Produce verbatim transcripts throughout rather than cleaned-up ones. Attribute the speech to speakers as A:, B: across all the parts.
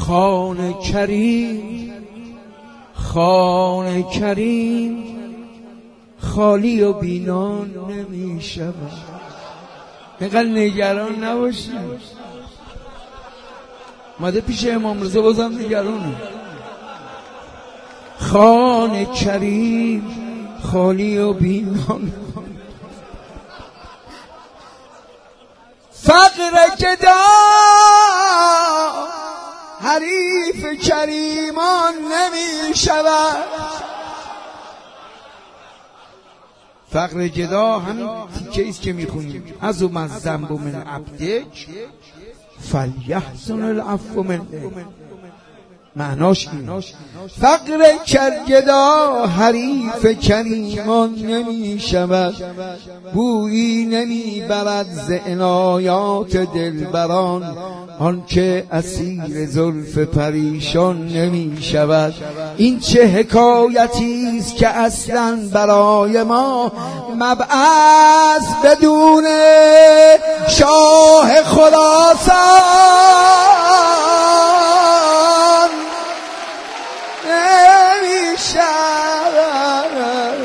A: خان کریم خان کریم خالی و بینان نمی شود. اینقدر نگران نباشید. ماده پیش امام رضا بازم نگرانه. خان کریم خالی و بینان، فقر گدا حریف کریمان نمی شود. فقر گدا همین تیکه ایست که میخونیم از و من ذنب من عبدک فلیحسن العفو منه. معناش اینه فقر کرگدا حریف کریمان نمی شود، بویی نمی برد ز عنایات دلبران، آنکه اسیر زلف پریشان نمی شود. این چه حکایتی است که اصلا برای ما مبعث بدون شاه خراسان نمی شود.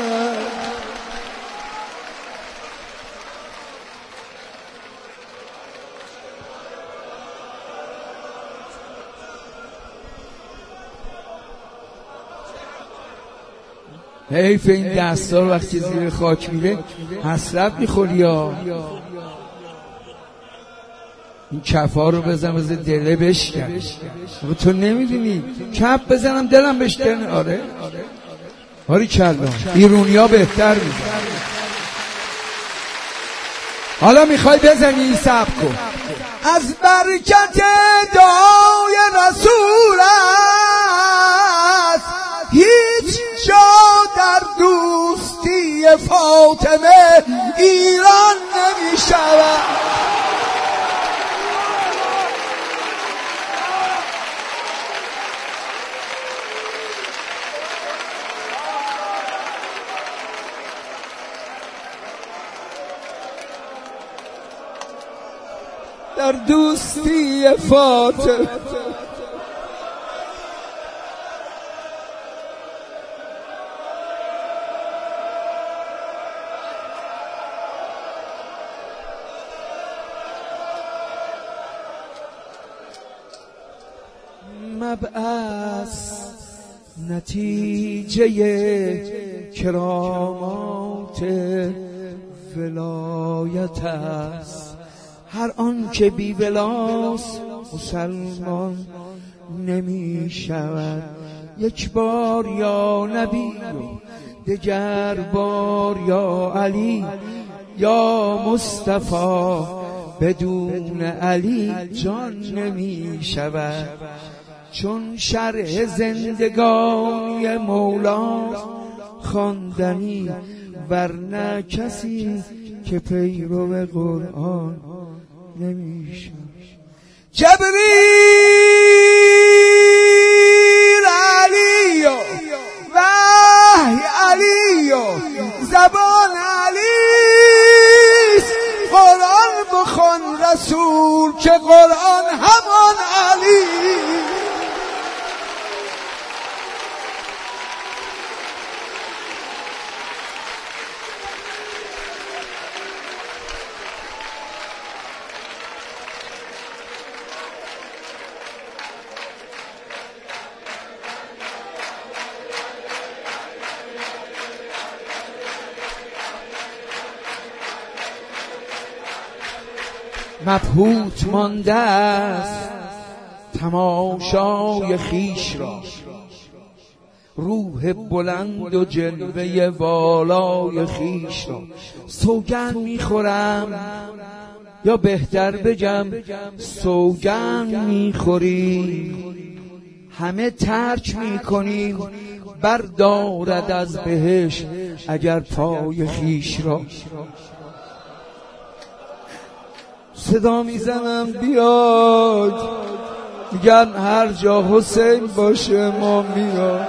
A: حیف این دستار وقتی زیر خاک میره حسرت میخوری یا این کفا رو بزن بزن دله بشکن. تو نمیدونی کف بزنم دلم بشکن. آره آره کلام ایرونی ها بهتر میزن. حالا میخوای بزنی این سب کن. از برکت دعای رسول است هیچ جا در دوستی فاطمه ایران نمی شود. در دوستی فاطمه مبعث نتیجه کرامات ولایت است. هر آن که بی ولاست مسلمان نمی شود. یک بار یا نبی و دگر بار یا علی یا مصطفی بدون علی جان نمی شود. چون شرح زندگانی مولا خواندنی ورنه کسی که پیرو قرآن نمیشه. جبریل علی و وحی علی و زبان علی، قرآن بخون رسول که قرآن همان علی. مبهوت مانده است تماشای خیش را، روح بلند و جلوه والای خیش را. سوگند میخورم یا بهتر بگم سوگند میخوری، همه ترک میکنیم بردارد از بهشت اگر پای خیش را. صدا میزنم بیاد، میگن هر جا حسین باشه ما میاد.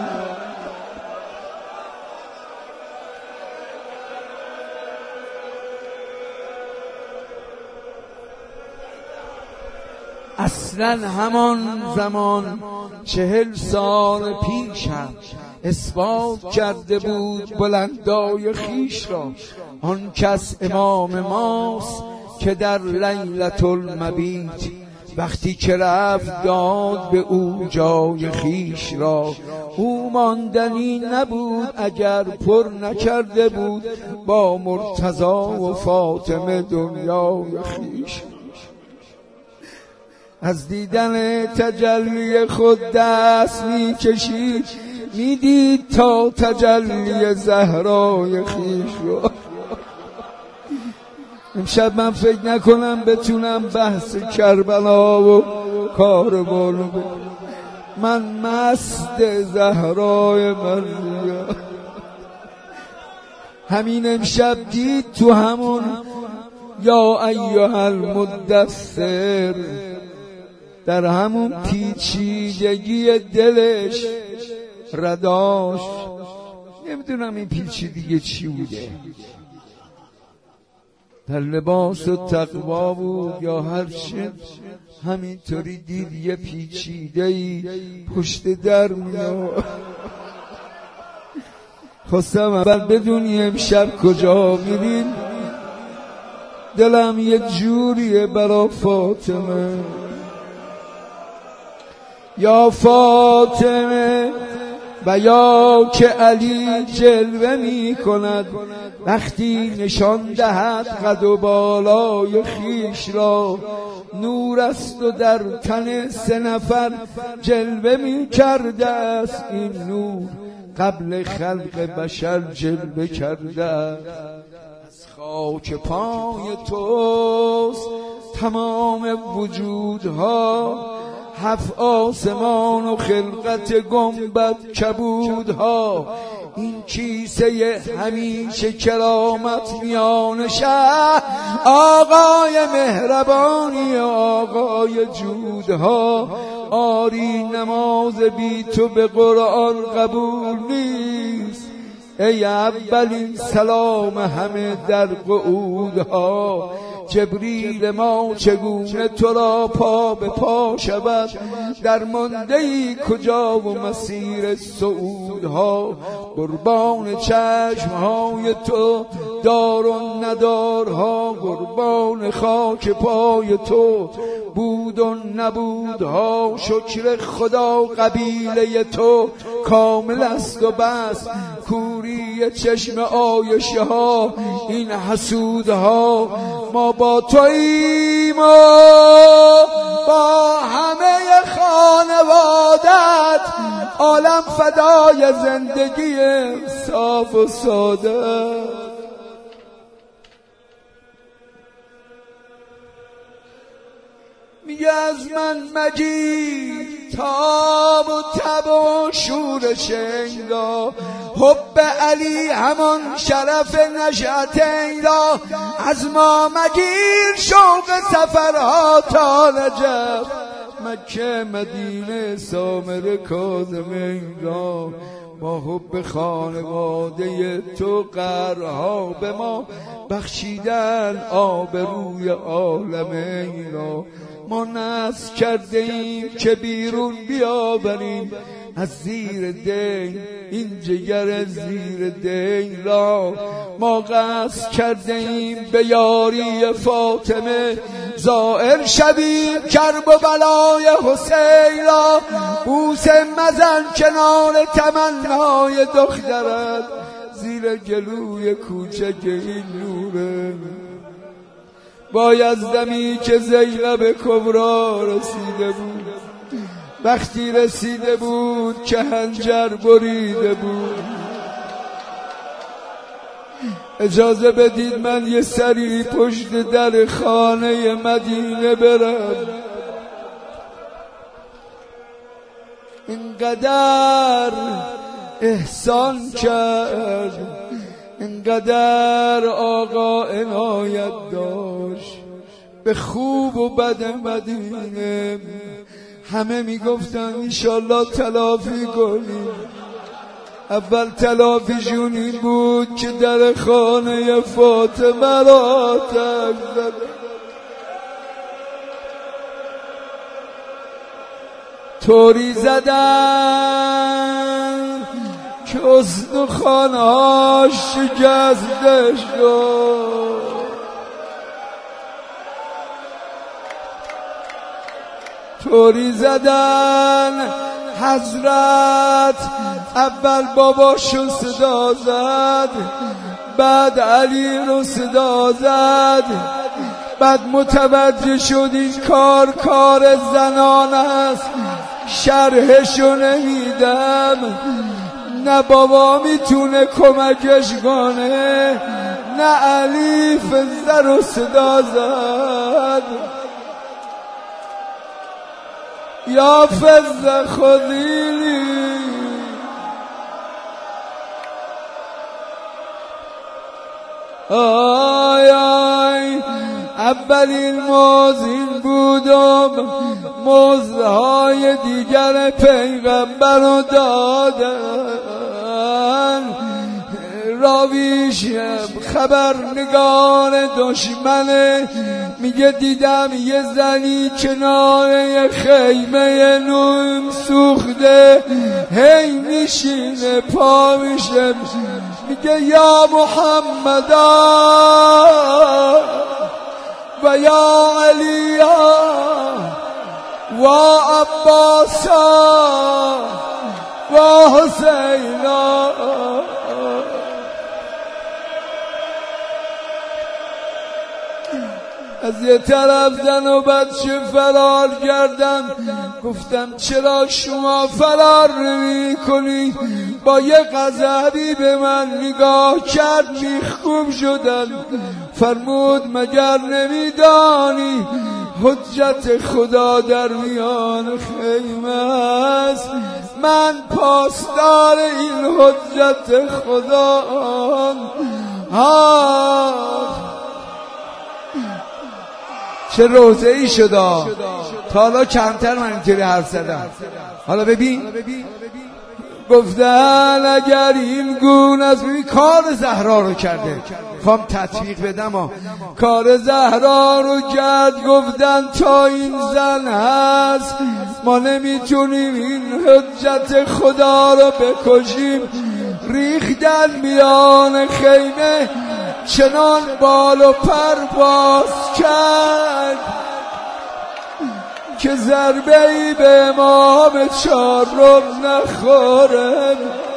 A: اصل اصلا همان زمان چهل سال پیشم اثبات کرده بود بلندای خیش را. آن کس امام ماست که در لیلة المبیت وقتی که رفت داد به او جای خیش را. او ماندنی نبود اگر پر نکرده بود با مرتضی و فاطمه دنیای خیش. از دیدن تجلی خود دست می کشید، می دید تا تجلی زهرای خیش را. امشب من فکر نکنم بتونم بحث کربلا و کاروان رو بگم. من مست زهرای مرزیا. همین امشب دید تو همون یا ایها المدثر، در همون پیچیدگی دلش رداش. نمیدونم این پیچیدگی چی بوده، در لباس و تقوا بود یا هر چه. همینطوری دید یه پیچیده‌ای پشت در میاد. خواستم اول بدونی امشب کجا میرین. دلم یه جوریه برا فاطمه. یا فاطمه و یا که علی جلوه می کند وقتی نشان دهد قد و بالای خیش را. نور است و در تن سه نفر جلوه می کرده است. این نور قبل خلق بشر جلوه کرده است. از خاک پای توست تمام وجودها، هفت آسمان و خلقت گنبد کبودها. این کیسه همیشه کرامت میان شهر، آقای مهربانی آقای جودها. آری نماز بی تو به قرآن قبول نیست، ای اولین سلام همه در قعودها. جبریل ما چگونه تو را پا به پا شود، در مانده‌ای کجا و مسیر صعودها. قربان چشمهای تو دار و ندارها، قربان خاک پای تو بود و نبودها. شکر خدا قبیله تو کامل است و بس، کوری چشم آیشه ها این حسودها. ما با توییم و با همه خانوادت، عالم فدای زندگی صاف و ساده. میگه از من مگیر تاب و تب و شور شنگا، حب علی همان شرف نشأتین را. از ما مگیر شوق سفرها تا نجف، مکه مدینه سامر کاظمین را. با حب خانواده تو قهرها به ما بخشیدن آبروی عالمین را. ما نذر کرده ایم که بیرون بیاوریم از زیر دین این جگر زیر دین را. ما قصد کرده ایم به یاری فاطمه زائر شویم کرب و بلای حسین را. بوسه مزن کنار تمنای دخترت، زیر گلوی کوچک این نوره. بایزدمی که زینب کبرا رسیده بود، وقتی رسیده بود که هنجر بریده بود. اجازه بدید من یه سری پشت در خانه مدینه برم. اینقدر احسان کرد، اینقدر آقا عنایت داشت به خوب و بد مدینه. همه میگفتن انشالله تلافی کنیم. اول تلافیشون این بود که در خانه فاطمه را آتش زدن. طوری زدن که استخوان‌هاش شکسته شد. طوری زدن حضرت اول باباشو صدا زد، بعد علی رو صدا زد، بعد متوجه شد این کار کار زنان است، شرحشو نمیدم، نه بابا میتونه کمکش کنه، نه علی فزه رو صدا زد. یا فزه خودی آی آی اولین موز این بودم، موزهای دیگر پیغمبر رو دادن. راویش خبرنگار دشمنه، میگه دیدم یه زنی کنار یه خیمه نون سوخته، هی میشینه پا میشه، میگه یا محمد و یا علی و عباس و حسین. از یه طرف زن و بچه فرار کردن، گفتم چرا شما فرار نمی کنی؟ با یه غضبی به من نگاه کرد، میخکوب شدن. فرمود مگر نمیدانی حجت خدا در میان خیمه است؟ من پاسدار این حجت خدا. ها چه روزه ای شده، تا حالا کمتر من اینطوری حرف زدم. حالا ببین گفتن اگر این گونه از ببین کار زهرا رو کرده، خوام تطبیق بدم ها. کار زهرا رو کرد، گفتن تا این زن هست ما نمیتونیم این حجت خدا رو بکشیم. ریختن میان خیمه، چنان بال و پر باز کرد که ضربه ای به امام چهارم نخوره.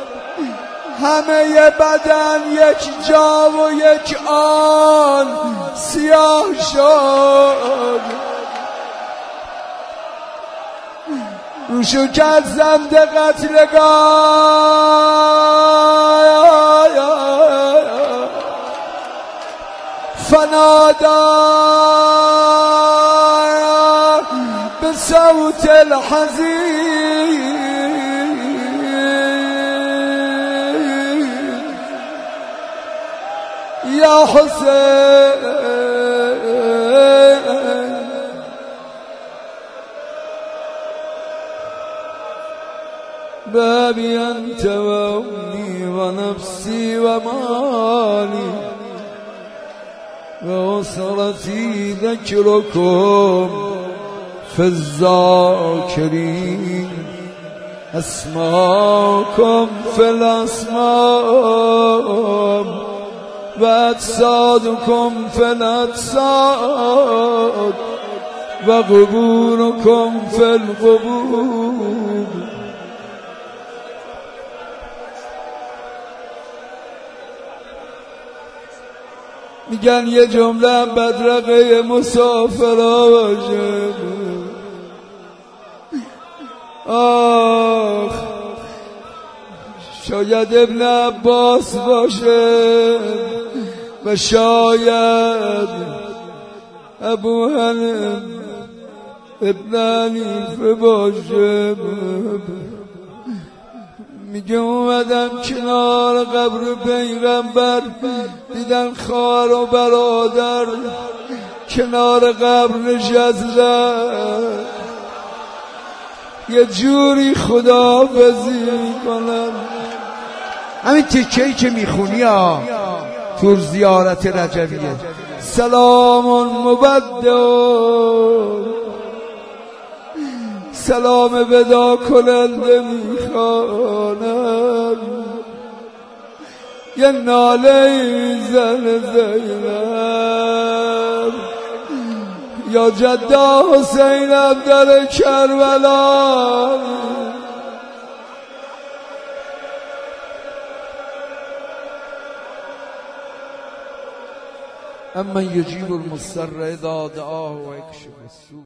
A: همه بدن یک جا و یک آن سیاه شد. روشو کرد زند قتلگاه، فنادا به صوت الحزین یا حسین بابی انت و امی و نفسی و مالی و اسرتی ذکرکم فی الذاکرین اسماکم فی الاسماء و اجسادکم فی الاجساد و قبورکم فی القبور. میگن یه جمله بدرقه مسافرها باشه. آخ شاید ابن عباس باشه و شاید ابو حنیفه ابن حنیفه باشه. میگه اومدم کنار قبر پیغمبر، دیدن خواهر و برادر کنار قبر نشستن، یه جوری خداحافظی میکنن. همین تکه‌ای که میخونی ها تو زیارت رجبیه، سلام مبدل سلام ودا کننده میخوانم، یه ناله زن زینب یا جده حسینم در کربلا. اما یجیب المضطر اذا دعاه و یکشف السوء.